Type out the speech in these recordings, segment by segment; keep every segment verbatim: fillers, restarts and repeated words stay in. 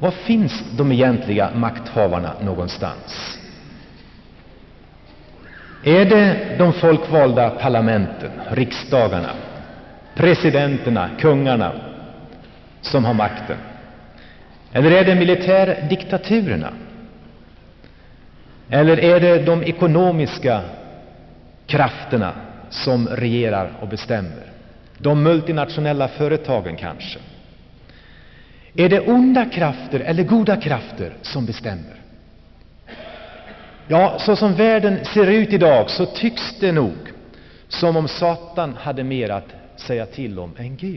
Var finns de egentliga makthavarna någonstans? Är det de folkvalda parlamenten, riksdagarna, presidenterna, kungarna som har makten? Eller är det militärdiktaturerna? Eller är det de ekonomiska krafterna som regerar och bestämmer? De multinationella företagen kanske? Är det onda krafter eller goda krafter som bestämmer? Ja, så som världen ser ut idag så tycks det nog som om Satan hade mer att säga till om än Gud.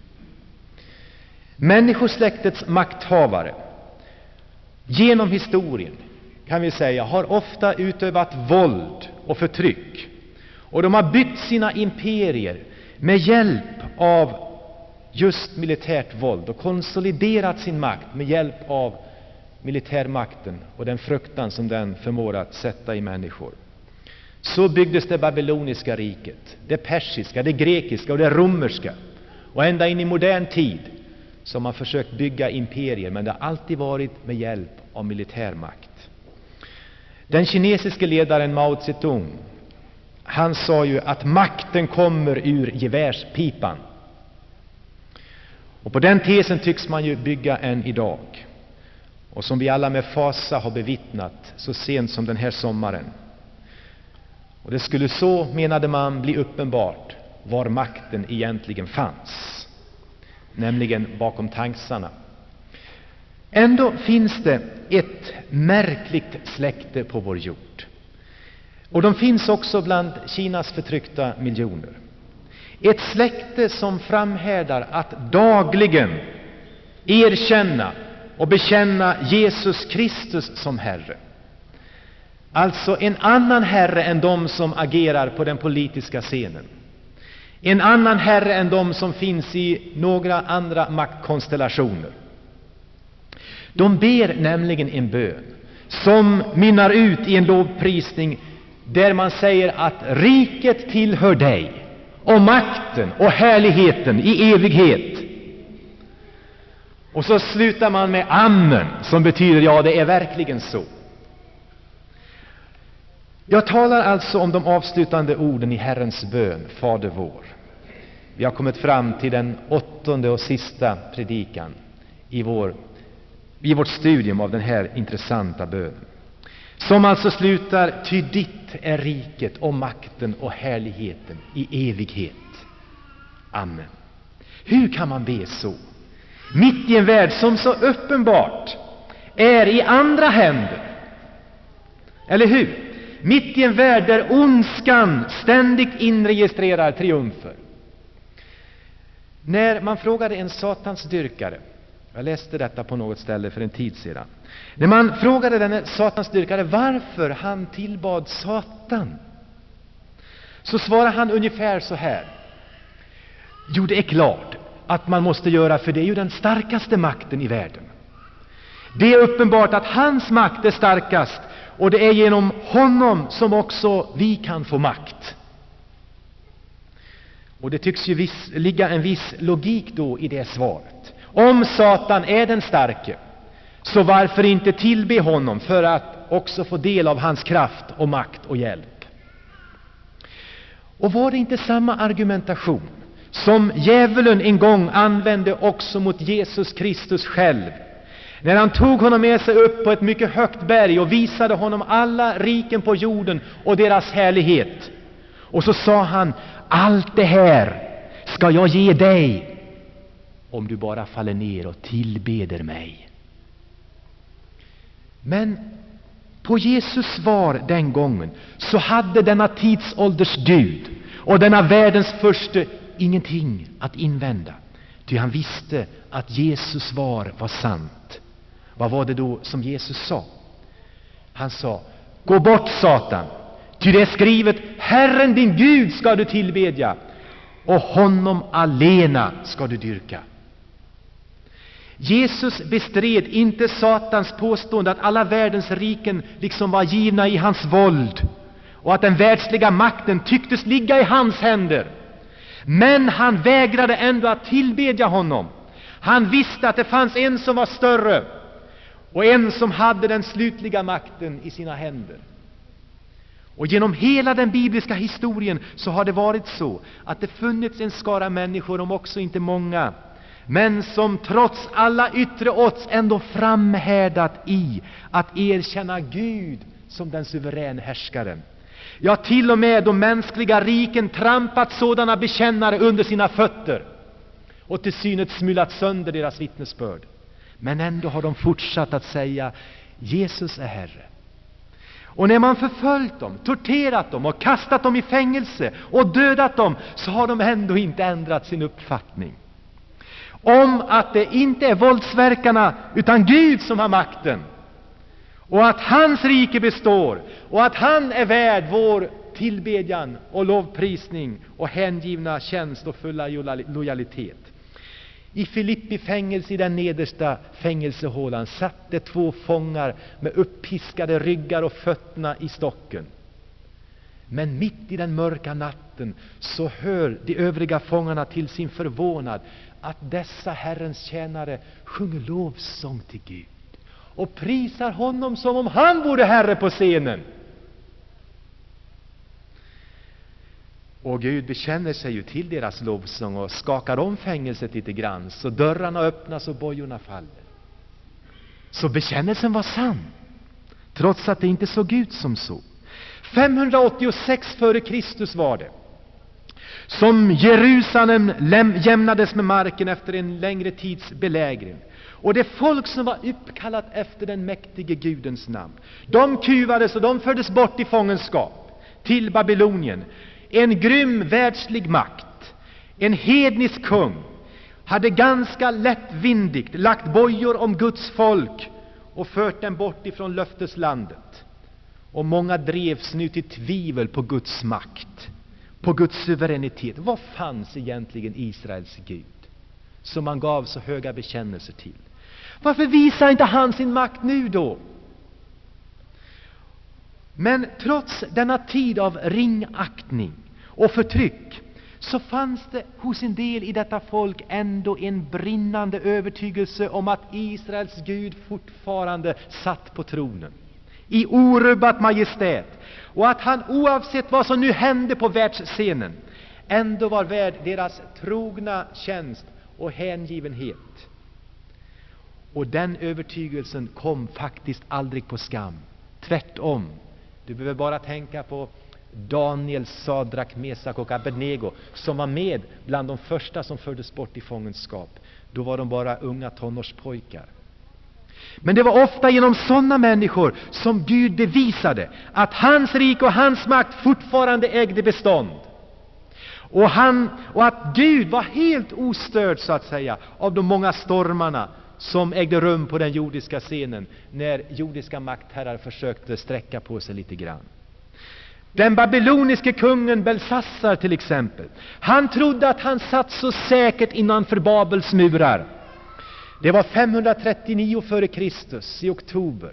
Människosläktets makthavare genom historien, kan vi säga, har ofta utövat våld och förtryck. Och de har byggt sina imperier med hjälp av just militärt våld och konsoliderat sin makt med hjälp av militärmakten och den fruktan som den förmår att sätta i människor. Så byggdes det babyloniska riket, det persiska, det grekiska och det romerska. Och ända in i modern tid så har man försökt bygga imperier, men det har alltid varit med hjälp av militärmakt. Den kinesiske ledaren Mao Zedong, han sa ju att makten kommer ur gevärspipan. Och på den tesen tycks man ju bygga än idag. Och som vi alla med fasa har bevittnat så sent som den här sommaren. Och det skulle så, menade man, bli uppenbart var makten egentligen fanns. Nämligen bakom tanksarna. Ändå finns det ett märkligt släkte på vår jord. Och de finns också bland Kinas förtryckta miljoner. Ett släkte som framhärdar att dagligen erkänna och bekänna Jesus Kristus som Herre. Alltså en annan Herre än de som agerar på den politiska scenen. En annan Herre än de som finns i några andra maktkonstellationer. De ber nämligen en bön som mynnar ut i en lovprisning där man säger att riket tillhör dig och makten och härligheten i evighet. Och så slutar man med amen, som betyder ja, det är verkligen så. Jag talar alltså om de avslutande orden i Herrens bön, Fader vår. Vi har kommit fram till den åttonde och sista predikan i, vår, i vårt studium av den här intressanta bönen. Som alltså slutar: ty ditt är riket och makten och härligheten i evighet. Amen. Hur kan man be så? Mitt i en värld som så uppenbart är i andra händer. Eller hur? Mitt i en värld där ondskan ständigt inregistrerar triumfer. När man frågade en satansdyrkare, jag läste detta på något ställe för en tid sedan. När man frågade den satansdyrkare varför han tillbad Satan, så svarade han ungefär så här: jo, det är klart att man måste göra, för det är ju den starkaste makten i världen. Det är uppenbart att hans makt är starkast, och det är genom honom som också vi kan få makt. Och det tycks ju viss, ligga en viss logik då i det svaret. Om Satan är den starke, så varför inte tillbe honom för att också få del av hans kraft och makt och hjälp? Och var det inte samma argumentation som djävulen en gång använde också mot Jesus Kristus själv, när han tog honom med sig upp på ett mycket högt berg och visade honom alla riken på jorden och deras härlighet? Och så sa han: allt det här ska jag ge dig om du bara faller ner och tillbeder mig. Men på Jesus svar den gången så hade denna tidsålders Gud och denna världens förste ingenting att invända. Ty han visste att Jesus svar var sant. Vad var det då som Jesus sa? Han sa: gå bort, Satan, ty det är skrivet: Herren din Gud ska du tillbedja, och honom alena ska du dyrka. Jesus bestred inte Satans påstående att alla världens riken liksom var givna i hans våld och att den världsliga makten tycktes ligga i hans händer. Men han vägrade ändå att tillbedja honom. Han visste att det fanns en som var större och en som hade den slutliga makten i sina händer. Och genom hela den bibliska historien så har det varit så att det funnits en skara människor, om också inte många, men som trots alla yttre odds ändå framhärdat i att erkänna Gud som den suveräna härskaren. Ja, till och med de mänskliga riken trampat sådana bekännare under sina fötter och till synes smulat sönder deras vittnesbörd. Men ändå har de fortsatt att säga: Jesus är Herre. Och när man förföljt dem, torterat dem och kastat dem i fängelse och dödat dem, så har de ändå inte ändrat sin uppfattning om att det inte är våldsverkarna utan Gud som har makten, och att hans rike består, och att han är värd vår tillbedjan och lovprisning och hängivna tjänst och fulla lojalitet. I Filippi fängelse, i den nedersta fängelsehålan, satt det två fångar med uppiskade ryggar och fötterna i stocken. Men mitt i den mörka natten så hör de övriga fångarna till sin förvånad att dessa Herrens tjänare sjunger lovsång till Gud och prisar honom som om han vore Herre på scenen. Och Gud bekänner sig ju till deras lovsång och skakar om fängelset lite grann, så dörrarna öppnas och bojorna faller. Så bekännelsen var sann, trots att det inte såg ut som så. femhundraåttiosex före Kristus var det som Jerusalem jämnades med marken efter en längre tids belägring. Och det folk som var uppkallat efter den mäktige Gudens namn, de kuvades och de fördes bort i fångenskap till Babylonien. En grym världslig makt, en hednisk kung, hade ganska lättvindigt lagt bojor om Guds folk och fört dem bort ifrån löfteslandet. Och många drevs nu till tvivel på Guds makt, på Guds suveränitet. Vad fanns egentligen Israels Gud, som man gav så höga bekännelser till? Varför visar inte han sin makt nu då? Men trots denna tid av ringaktning och förtryck, så fanns det hos en del i detta folk ändå en brinnande övertygelse om att Israels Gud fortfarande satt på tronen i orubbat majestät, och att han oavsett vad som nu hände på världsscenen ändå var värd deras trogna tjänst och hängivenhet. Och den övertygelsen kom faktiskt aldrig på skam. Tvärtom. Du behöver bara tänka på Daniel, Sadrak, Mesak och Abednego, som var med bland de första som fördes bort i fångenskap. Då var de bara unga tonårspojkar. Men det var ofta genom sådana människor som Gud bevisade att hans rike och hans makt fortfarande ägde bestånd. Och, han, och att Gud var helt ostörd, så att säga, av de många stormarna som ägde rum på den jordiska scenen när jordiska maktherrar försökte sträcka på sig lite grann. Den babyloniske kungen Belsassar till exempel, han trodde att han satt så säkert innanför Babels murar. Det var femhundratrettionio före Kristus i oktober.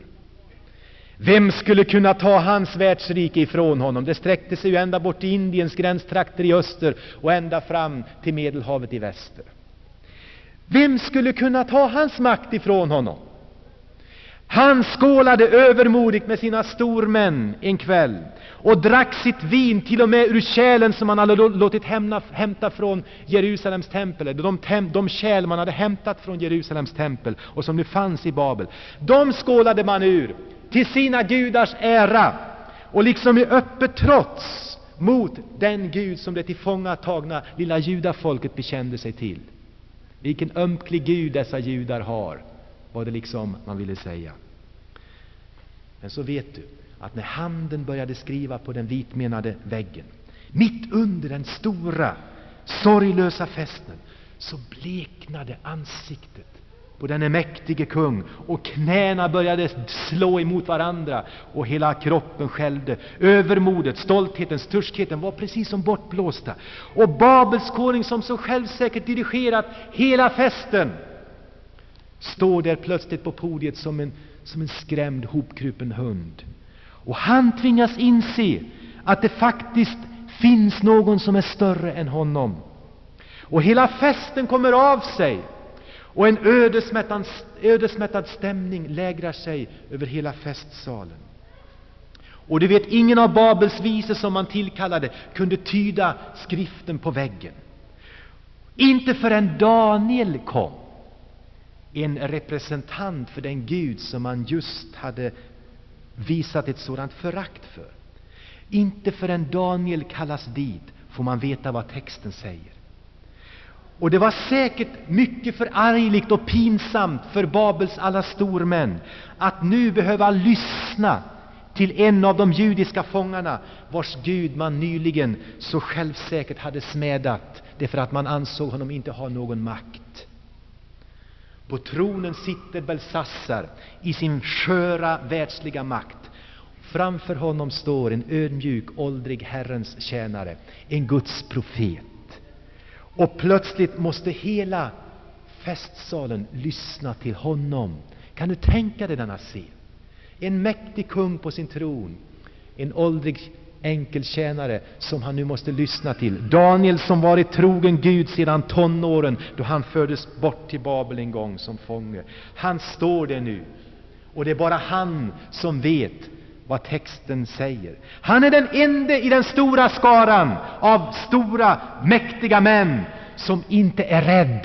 Vem skulle kunna ta hans världsrike ifrån honom? Det sträckte sig ju ända bort till Indiens gränstrakter i öster och ända fram till Medelhavet i väster. Vem skulle kunna ta hans makt ifrån honom? Han skålade övermodigt med sina stormän en kväll och drack sitt vin till och med ur kärlen som man hade låtit hämna, hämta från Jerusalems tempel. De, tem, de kärl man hade hämtat från Jerusalems tempel och som nu fanns i Babel, de skålade man ur till sina gudars ära, och liksom i öppet trots mot den Gud som det tillfångatagna lilla judafolket bekände sig till. Vilken ömklig Gud dessa judar har, var det liksom man ville säga. Men så vet du att när handen började skriva på den vitmenade väggen, mitt under den stora sorglösa festen, så bleknade ansiktet på den mäktige kung, och knäna började slå emot varandra och hela kroppen skälvde. Övermodet, stoltheten, sturskheten var precis som bortblåsta, och Babels konung, som så självsäkert dirigerat hela festen, står där plötsligt på podiet som en, som en skrämd hopkrupen hund. Och han tvingas inse att det faktiskt finns någon som är större än honom. Och hela festen kommer av sig. Och en ödesmättad, ödesmättad stämning lägrar sig över hela festsalen. Och du vet, ingen av Babels visor som man tillkallade kunde tyda skriften på väggen. Inte förrän Daniel kom, en representant för den Gud som man just hade visat ett sådant förakt för. Inte förrän Daniel kallas dit får man veta vad texten säger. Och det var säkert mycket förargligt och pinsamt för Babels alla stormän att nu behöva lyssna till en av de judiska fångarna, vars Gud man nyligen så självsäkert hade smädat, därför att man ansåg honom inte ha någon makt. På tronen sitter Belsassar i sin sköra världsliga makt. Framför honom står en ödmjuk, åldrig Herrens tjänare, en Guds profet. Och plötsligt måste hela festsalen lyssna till honom. Kan du tänka dig denna scen? En mäktig kung på sin tron, en åldrig enkel tjänare som han nu måste lyssna till. Daniel som varit trogen Gud sedan tonåren, då han fördes bort till Babel en gång som fånge. Han står där nu, och det är bara han som vet vad texten säger. Han är den enda i den stora skaran av stora, mäktiga män som inte är rädd.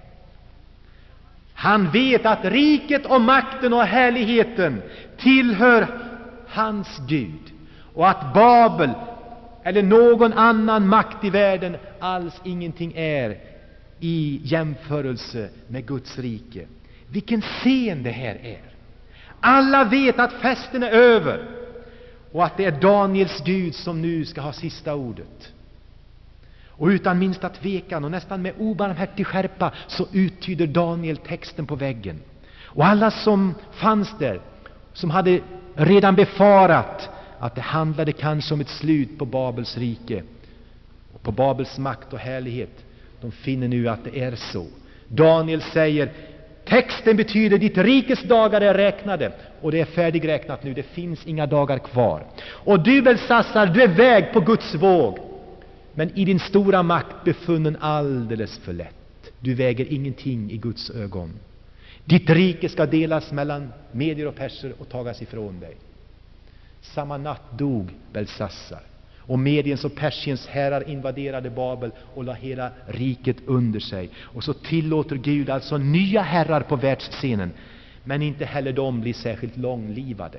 Han vet att riket och makten och härligheten tillhör hans Gud, och att Babel eller någon annan makt i världen alls ingenting är i jämförelse med Guds rike. Vilken scen det här är! Alla vet att festen är över och att det är Daniels Gud som nu ska ha sista ordet. Och utan minsta tvekan och nästan med obarmhärtig skärpa så uttyder Daniel texten på väggen. Och alla som fanns där, som hade redan befarat att det handlade kanske om ett slut på Babels rike och på Babels makt och härlighet, de finner nu att det är så. Daniel säger: texten betyder ditt rikes dagar är räknade, och det är färdigräknat nu, det finns inga dagar kvar. Och du, Belsassar, du är väg på Guds våg, men i din stora makt befunnen alldeles för lätt. Du väger ingenting i Guds ögon. Ditt rike ska delas mellan medier och perser och tagas ifrån dig. Samma natt dog Belsassar, och Mediens och Persiens herrar invaderade Babel och la hela riket under sig. Och så tillåter Gud alltså nya herrar på världsscenen, men inte heller de blir särskilt långlivade.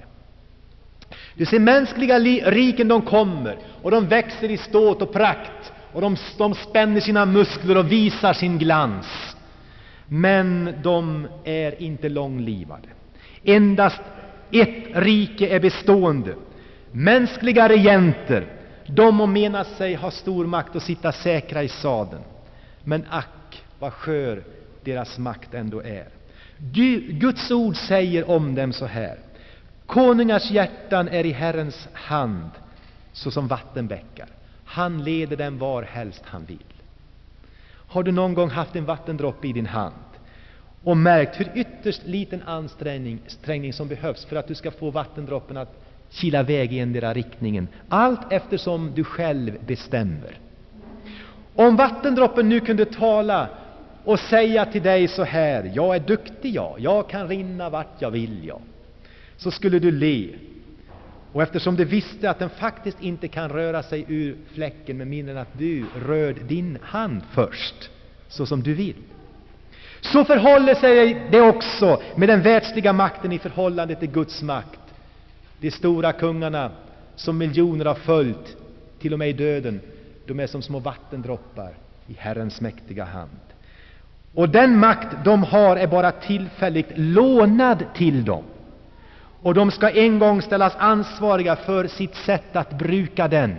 Du ser, mänskliga riken, de kommer och de växer i ståt och prakt, och de, de spänner sina muskler och visar sin glans, men de är inte långlivade. Endast ett rike är bestående. Mänskliga regenter, de må mena sig ha stor makt och sitta säkra i sadeln, men ack vad skör deras makt ändå är. Guds ord säger om dem så här: konungars hjärtan är i Herrens hand såsom vattenbäckar. Han leder dem var helst han vill. Har du någon gång haft en vattendroppe i din hand och märkt hur ytterst liten ansträngning strängning som behövs för att du ska få vattendroppen att kila väg i endera riktningen, allt eftersom du själv bestämmer? Om vattendroppen nu kunde tala och säga till dig så här: jag är duktig, jag, jag kan rinna vart jag vill, jag, så skulle du le. Och eftersom du visste att den faktiskt inte kan röra sig ur fläcken med mindre än att du rör din hand först, så som du vill, så förhåller sig det också med den världsliga makten i förhållande till Guds makt. De stora kungarna som miljoner har följt, till och med i döden, de är som små vattendroppar i Herrens mäktiga hand. Och den makt de har är bara tillfälligt lånad till dem, och de ska en gång ställas ansvariga för sitt sätt att bruka den.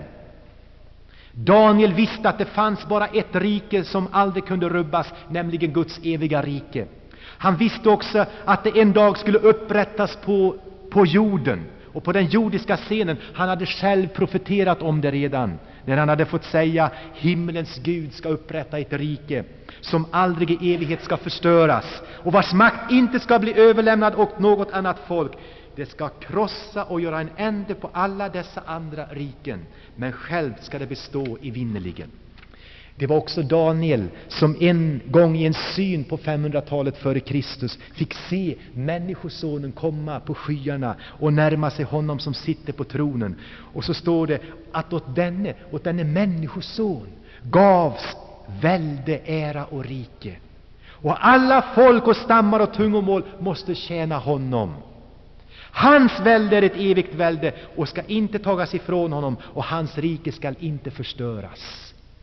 Daniel visste att det fanns bara ett rike som aldrig kunde rubbas, nämligen Guds eviga rike. Han visste också att det en dag skulle upprättas på, på jorden och på den jordiska scenen. Han hade själv profeterat om det redan, när han hade fått säga: himmelens Gud ska upprätta ett rike som aldrig i evighet ska förstöras, och vars makt inte ska bli överlämnad åt något annat folk. Det ska krossa och göra en ände på alla dessa andra riken, men själv ska det bestå evinnerligen. Det var också Daniel som en gång i en syn på femhundratalet före Kristus fick se människosonen komma på skyarna och närma sig honom som sitter på tronen. Och så står det att åt denne, åt denne människoson gavs välde, ära och rike. Och alla folk och stammar och tungomål måste tjäna honom. Hans välde är ett evigt välde och ska inte tagas ifrån honom, och hans rike ska inte förstöras.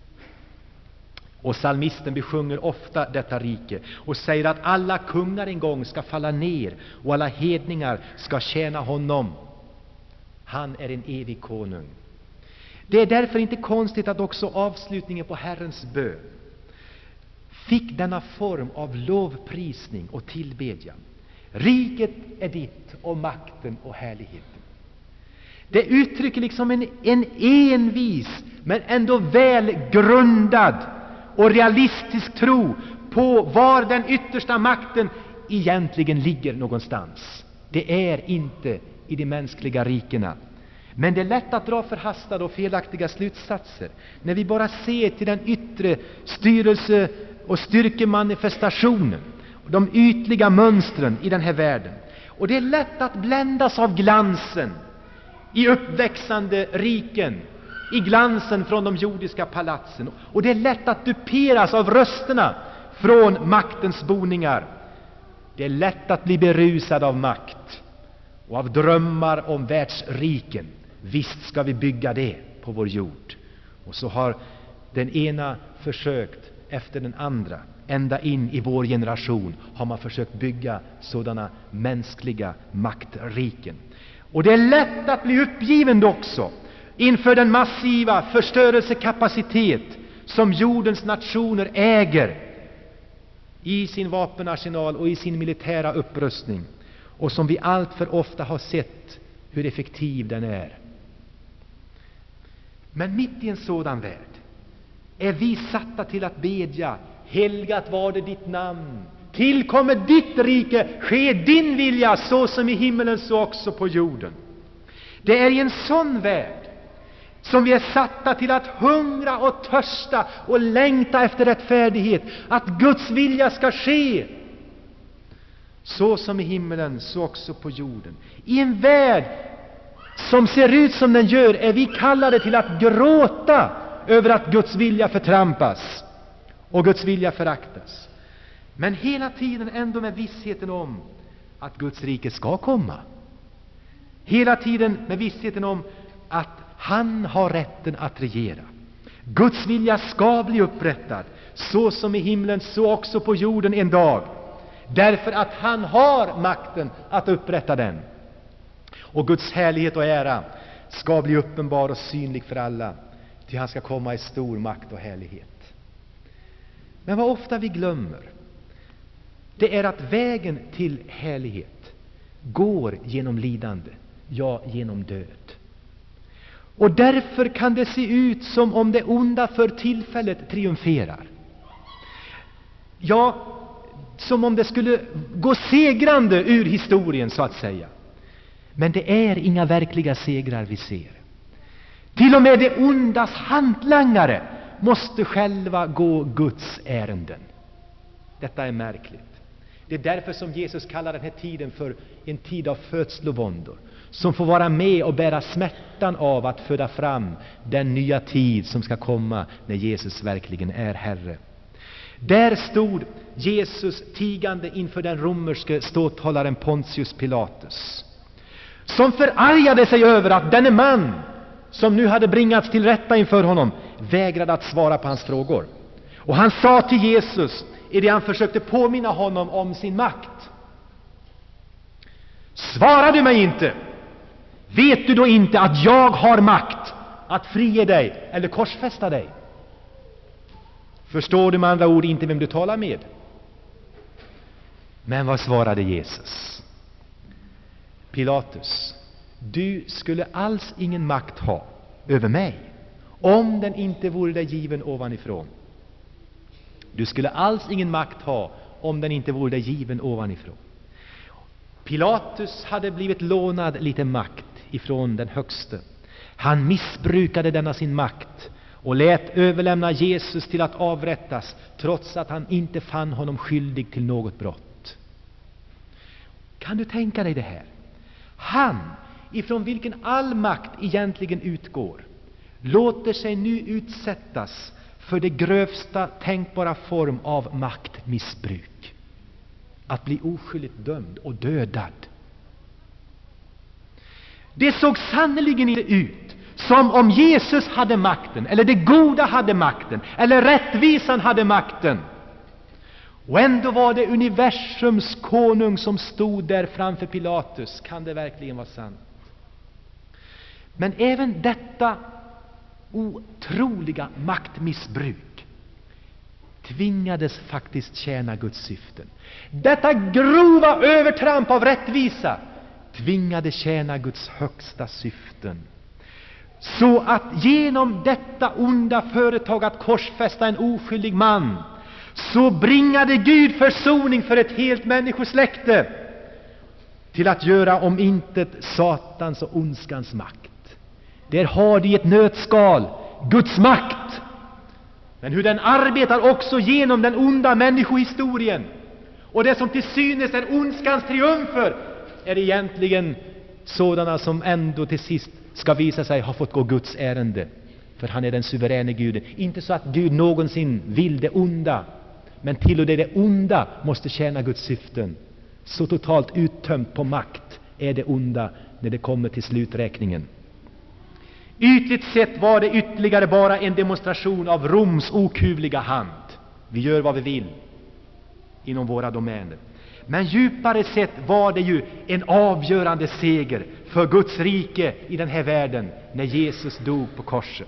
Och psalmisten besjunger ofta detta rike och säger att alla kungar en gång ska falla ner och alla hedningar ska tjäna honom. Han är en evig konung. Det är därför inte konstigt att också avslutningen på Herrens bön fick denna form av lovprisning och tillbedjan. Riket är ditt och makten och härligheten. Det uttrycker liksom en, en envis men ändå väl grundad och realistisk tro på var den yttersta makten egentligen ligger någonstans. Det är inte i de mänskliga rikena. Men det är lätt att dra förhastade och felaktiga slutsatser när vi bara ser till den yttre styrelse- och styrkemanifestationen och de ytliga mönstren i den här världen. Och det är lätt att bländas av glansen i uppväxande riken, i glansen från de jordiska palatsen. Och det är lätt att duperas av rösterna från maktens boningar. Det är lätt att bli berusad av makt och av drömmar om världsriken. Visst ska vi bygga det på vår jord. Och så har den ena försökt efter den andra, ända in i vår generation har man försökt bygga sådana mänskliga maktriken. Och det är lätt att bli uppgiven också inför den massiva förstörelsekapacitet som jordens nationer äger i sin vapenarsenal och i sin militära upprustning, och som vi allt för ofta har sett hur effektiv den är. Men mitt i en sådan värld är vi satta till att bedja: helgat var det ditt namn, tillkommer ditt rike, ske din vilja så som i himmelen så också på jorden. Det är i en sån värld som vi är satta till att hungra och törsta och längta efter rättfärdighet, att Guds vilja ska ske så som i himmelen så också på jorden. I en värld som ser ut som den gör är vi kallade till att gråta över att Guds vilja förtrampas och Guds vilja föraktas. Men hela tiden ändå med vissheten om att Guds rike ska komma. Hela tiden med vissheten om att han har rätten att regera. Guds vilja ska bli upprättad så som i himlen så också på jorden en dag. Därför att han har makten att upprätta den. Och Guds härlighet och ära ska bli uppenbar och synlig för alla, till han ska komma i stor makt och härlighet. Men vad ofta vi glömmer, det är att vägen till härlighet går genom lidande, ja genom död. Och därför kan det se ut som om det onda för tillfället triumferar. Ja, som om det skulle gå segrande ur historien så att säga. Men det är inga verkliga segrar vi ser. Till och med det ondas hantlangare måste själva gå Guds ärenden. Detta är märkligt. Det är därför som Jesus kallar den här tiden för en tid av födslovåndor, som får vara med och bära smärtan av att föda fram den nya tid som ska komma när Jesus verkligen är Herre. Där stod Jesus tigande inför den romerske ståthållaren Pontius Pilatus, som förargade sig över att denne man som nu hade bringats till rätta inför honom vägrade att svara på hans frågor. Och han sa till Jesus, i det han försökte påminna honom om sin makt: svarar du mig inte? Vet du då inte att jag har makt att frige dig eller korsfästa dig? Förstår du med andra ord inte vem du talar med? Men vad svarade Jesus? Pilatus, du skulle alls ingen makt ha över mig om den inte vore dig given ovanifrån. Du skulle alls ingen makt ha om den inte vore dig given ovanifrån. Pilatus hade blivit lånad lite makt ifrån den högste. Han missbrukade denna sin makt och lät överlämna Jesus till att avrättas, trots att han inte fann honom skyldig till något brott. Kan du tänka dig det här? Han, ifrån vilken all makt egentligen utgår, låter sig nu utsättas för det grövsta tänkbara form av maktmissbruk. Att bli oskyldigt dömd och dödad. Det såg sannoliken inte ut som om Jesus hade makten, eller det goda hade makten, eller rättvisan hade makten. Och ändå var det universums konung som stod där framför Pilatus. Kan det verkligen vara sant? Men även detta otroliga maktmissbruk tvingades faktiskt tjäna Guds syften. Detta grova övertramp av rättvisa tvingade tjäna Guds högsta syften. Så att genom detta onda företag att korsfästa en oskyldig man, så bringade Gud försoning för ett helt människosläkte, till att göra om intet Satans och ondskans makt. Där har de i ett nötskal Guds makt. Men hur den arbetar också genom den onda människohistorien. Och det som till synes är ondskans triumfer är egentligen sådana som ändå till sist ska visa sig ha fått gå Guds ärende. För han är den suveräne Guden. Inte så att Gud någonsin vill det onda, men till och med det onda måste tjäna Guds syften. Så totalt uttömt på makt är det onda när det kommer till sluträkningen. Ytligt sett var det ytterligare bara en demonstration av Roms okuvliga hand. Vi gör vad vi vill inom våra domäner. Men djupare sett var det ju en avgörande seger för Guds rike i den här världen när Jesus dog på korset.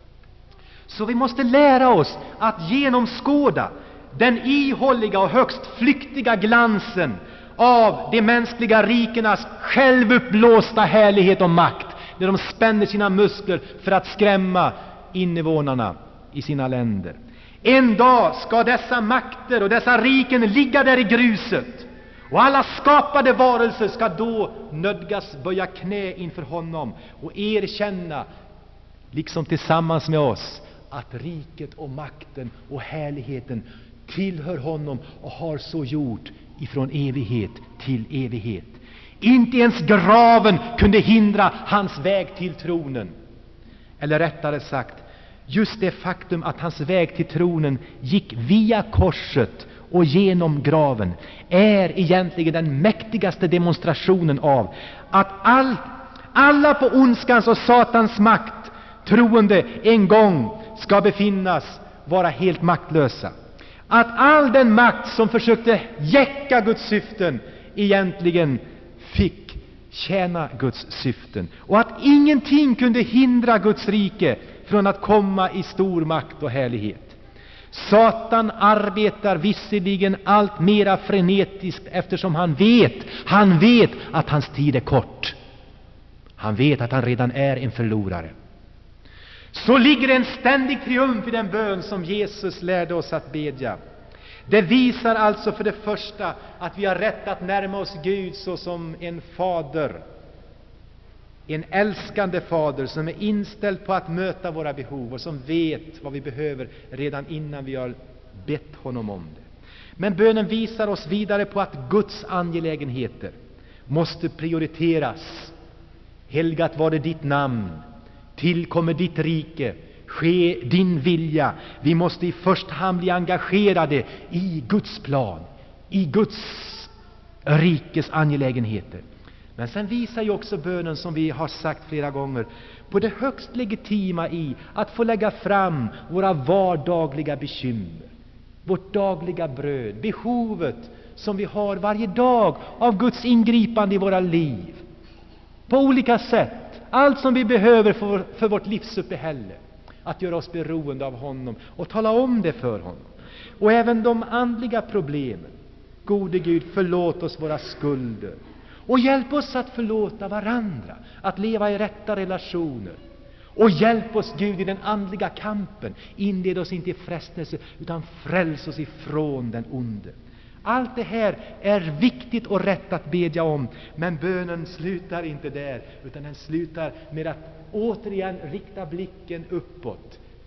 Så vi måste lära oss att genomskåda den ihålliga och högst flyktiga glansen av de mänskliga rikenas självuppblåsta härlighet och makt, när de spänner sina muskler för att skrämma invånarna i sina länder. En dag ska dessa makter och dessa riken ligga där i gruset, och alla skapade varelser ska då nödgas böja knä inför honom och erkänna, liksom tillsammans med oss, att riket och makten och härligheten tillhör honom och har så gjort ifrån evighet till evighet. Inte ens graven kunde hindra hans väg till tronen. Eller rättare sagt, just det faktum att hans väg till tronen gick via korset och genom graven är egentligen den mäktigaste demonstrationen av att all, alla på ondskans och Satans makt troende en gång ska befinnas vara helt maktlösa. Att all den makt som försökte jäcka Guds syften egentligen fick tjäna Guds syften, och att ingenting kunde hindra Guds rike från att komma i stor makt och härlighet. Satan arbetar visserligen allt mera frenetiskt, eftersom han vet, han vet att hans tid är kort. Han vet att han redan är en förlorare. Så ligger en ständig triumf i den bön som Jesus lärde oss att bedja. Det visar alltså för det första att vi har rätt att närma oss Gud såsom en fader, en älskande fader som är inställd på att möta våra behov och som vet vad vi behöver redan innan vi har bett honom om det. Men bönen visar oss vidare på att Guds angelägenheter måste prioriteras. Helgat var det ditt namn, tillkommer ditt rike, ske din vilja. Vi måste i första hand bli engagerade i Guds plan, i Guds rikes angelägenheter. Men sen visar ju också bönen, som vi har sagt flera gånger, på det högst legitima i att få lägga fram våra vardagliga bekymmer, vårt dagliga bröd, behovet som vi har varje dag av Guds ingripande i våra liv. På olika sätt, allt som vi behöver för, för vårt livsuppehälle, att göra oss beroende av honom och tala om det för honom. Och även de andliga problemen. Gode Gud, förlåt oss våra skulder. Och hjälp oss att förlåta varandra, att leva i rätta relationer. Och hjälp oss, Gud, i den andliga kampen. Inled oss inte i frestelse, utan fräls oss ifrån den onde. Allt det här är viktigt och rätt att bedja om, men bönen slutar inte där, utan den slutar med att återigen rikta blicken uppåt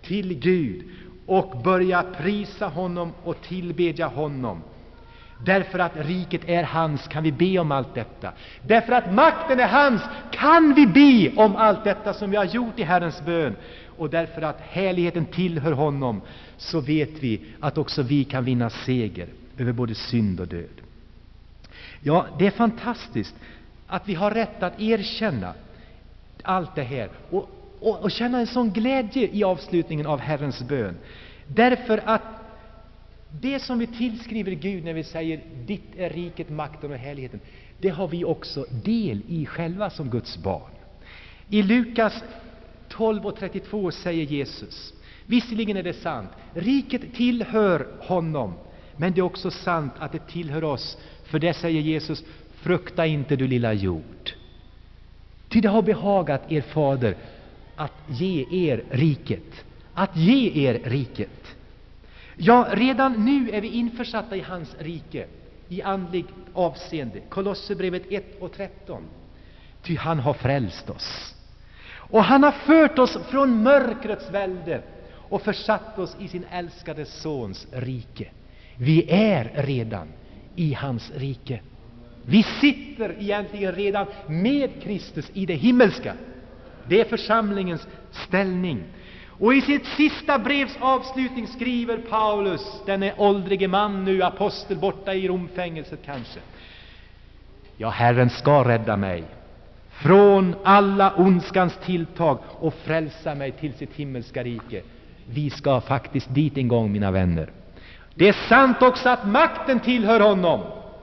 till Gud och börja prisa honom och tillbedja honom. Därför att riket är hans kan vi be om allt detta. Därför att makten är hans kan vi be om allt detta som vi har gjort i Herrens bön. Och därför att härligheten tillhör honom, så vet vi att också vi kan vinna seger över både synd och död. Ja, det är fantastiskt att vi har rätt att erkänna allt det här och, och, och känna en sån glädje i avslutningen av Herrens bön. Därför att det som vi tillskriver Gud när vi säger ditt är riket, makten och härligheten, det har vi också del i själva som Guds barn. I Lukas tolv och trettiotvå säger Jesus, visserligen är det sant, riket tillhör honom, men det är också sant att det tillhör oss. För det säger Jesus, frukta inte du lilla jord. Ty det har behagat er fader att ge er riket. Att ge er riket. Ja, redan nu är vi införsatta i hans rike, i andlig avseende. Kolosserbrevet ett och tretton. Ty han har frälst oss. Och han har fört oss från mörkrets välde och försatt oss i sin älskade sons rike. Vi är redan i hans rike. Vi sitter egentligen redan med Kristus i det himmelska. Det är församlingens ställning. Och i sitt sista brevs avslutning skriver Paulus, denne åldrige man nu, apostel borta i Romfängelset kanske. Ja, Herren ska rädda mig från alla ondskans tilltag och frälsa mig till sitt himmelska rike. Vi ska faktiskt dit en gång, mina vänner. Det är sant också att makten tillhör honom.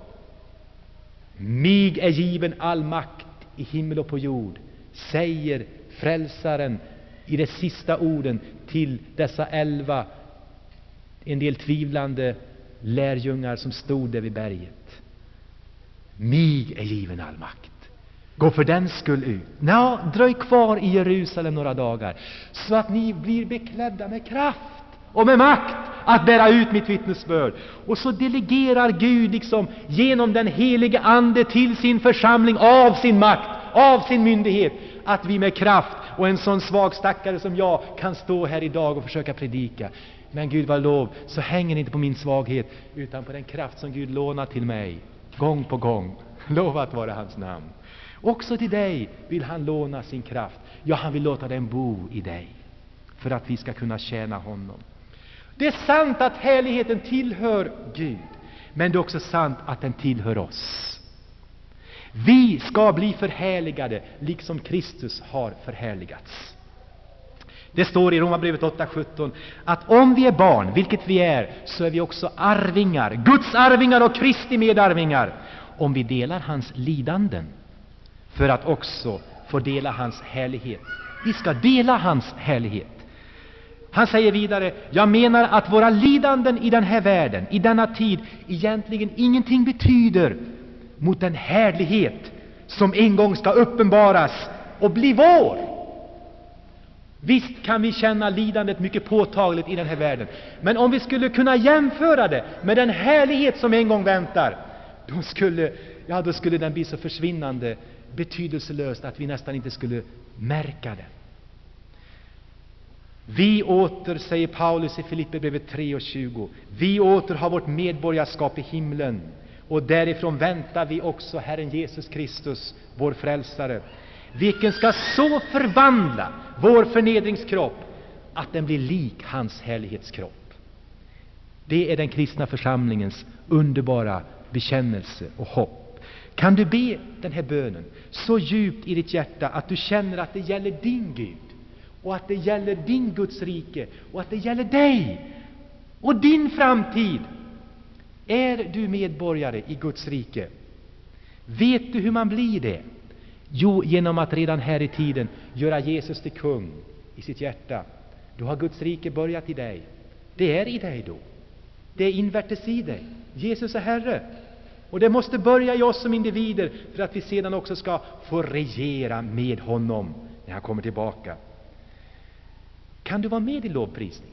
Mig är given all makt i himmel och på jord, säger frälsaren i de sista orden till dessa elva, en del tvivlande lärjungar som stod där vid berget. Mig är given all makt. Gå för den skull ut. Nå, dröj kvar i Jerusalem några dagar, så att ni blir beklädda med kraft och med makt att bära ut mitt vittnesbörd. Och så delegerar Gud liksom genom den helige ande till sin församling av sin makt, av sin myndighet, att vi med kraft, och en sån svag stackare som jag kan stå här idag och försöka predika. Men Gud var lov, så hänger inte på min svaghet utan på den kraft som Gud lånar till mig gång på gång. Lovat vara hans namn. Också till dig vill han låna sin kraft. Ja, han vill låta den bo i dig för att vi ska kunna tjäna honom. Det är sant att härligheten tillhör Gud, men det är också sant att den tillhör oss. Vi ska bli förhärligade liksom Kristus har förhärligats. Det står i Romarbrevet åtta sjutton att om vi är barn, vilket vi är, så är vi också arvingar, Guds arvingar och Kristi medarvingar, om vi delar hans lidanden, för att också få dela hans härlighet. Vi ska dela hans härlighet. Han säger vidare, jag menar att våra lidanden i den här världen, i denna tid, egentligen ingenting betyder mot den härlighet som en gång ska uppenbaras och bli vår. Visst kan vi känna lidandet mycket påtagligt i den här världen, men om vi skulle kunna jämföra det med den härlighet som en gång väntar, då skulle, ja, då skulle den bli så försvinnande betydelselöst att vi nästan inte skulle märka det. Vi åter, säger Paulus i Filipperbrevet tre och tjugo, vi åter har vårt medborgarskap i himlen, och därifrån väntar vi också Herren Jesus Kristus, vår frälsare, vilken ska så förvandla vår förnedringskropp att den blir lik hans härlighetskropp. Det är den kristna församlingens underbara bekännelse och hopp. Kan du be den här bönen så djupt i ditt hjärta att du känner att det gäller din Gud, och att det gäller din Guds rike, och att det gäller dig och din framtid. Är du medborgare i Guds rike? Vet du hur man blir det? Jo, genom att redan här i tiden göra Jesus till kung i sitt hjärta. Då har Guds rike börjat i dig. Det är i dig då. Det är invärtes i dig. Jesus är Herre. Och det måste börja i oss som individer, för att vi sedan också ska få regera med honom när han kommer tillbaka. Kan du vara med i lovprisningen?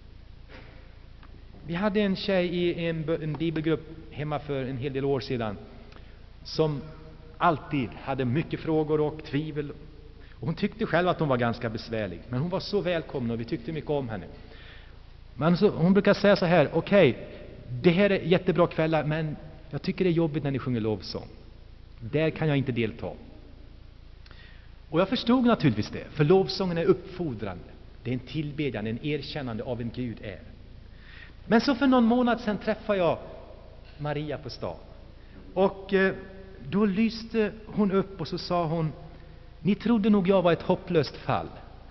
Vi hade en tjej i en, en bibelgrupp hemma för en hel del år sedan som alltid hade mycket frågor och tvivel. Och hon tyckte själv att hon var ganska besvärlig, men hon var så välkommen och vi tyckte mycket om henne. Men så, hon brukar säga så här: okej, okay, det här är jättebra kvällar, men jag tycker det är jobbigt när ni sjunger lovsång. Där kan jag inte delta. Och jag förstod naturligtvis det, för lovsången är uppfordrande. Det är en tillbedjan, en erkännande av en Gud är. Men så för någon månad sedan träffade jag Maria på stan. Och eh, då lyste hon upp och så sa hon: ni trodde nog jag var ett hopplöst fall.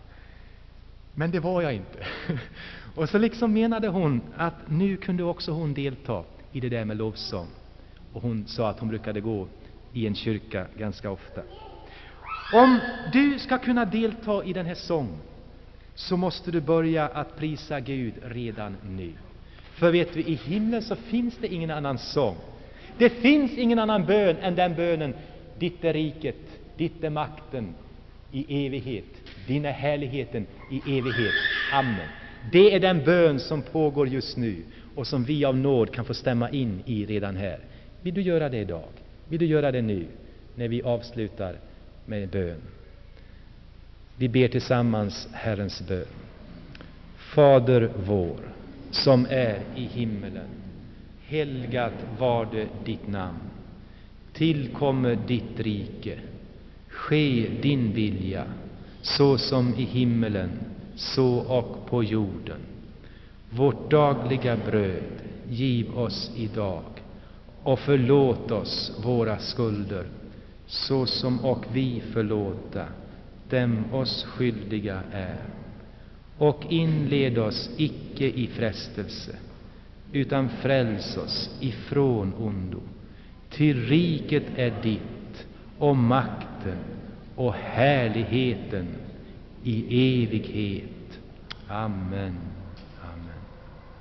Men det var jag inte. Och så liksom menade hon att nu kunde också hon delta i det där med lovsång. Och hon sa att hon brukade gå i en kyrka ganska ofta. Om du ska kunna delta i den här sången, så måste du börja att prisa Gud redan nu. För vet du, i himlen så finns det ingen annan sång. Det finns ingen annan bön än den bönen: ditt är riket, ditt är makten i evighet, din är härligheten i evighet. Amen. Det är den bön som pågår just nu och som vi av nåd kan få stämma in i redan här. Vill du göra det idag? Vill du göra det nu när vi avslutar med bön? Vi ber tillsammans Herrens bön. Fader vår, som är i himmelen, helgat varde ditt namn. Tillkommer ditt rike. Ske din vilja, så som i himmelen, så och på jorden. Vårt dagliga bröd giv oss idag, och förlåt oss våra skulder, så som och vi förlåta dem oss skyldiga är. Och inled oss icke i frestelse, utan fräls oss ifrån ondo. Ty riket är ditt, och makten och härligheten i evighet. Amen.